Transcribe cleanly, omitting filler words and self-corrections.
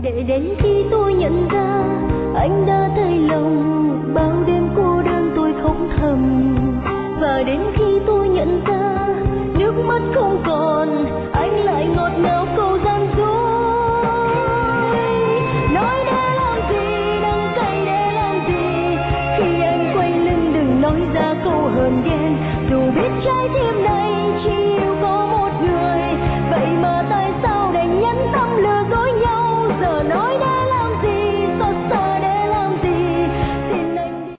để đến khi tôi nhận ra anh đã thay lòng, bao đêm cô đơn tôi khóc thầm. Và đến khi tôi nhận ra nước mắt không còn, anh lại ngọt ngào câu gian dối. Nói để làm gì, đắng cay để làm gì, khi anh quay lưng đừng nói ra câu hờn ghét.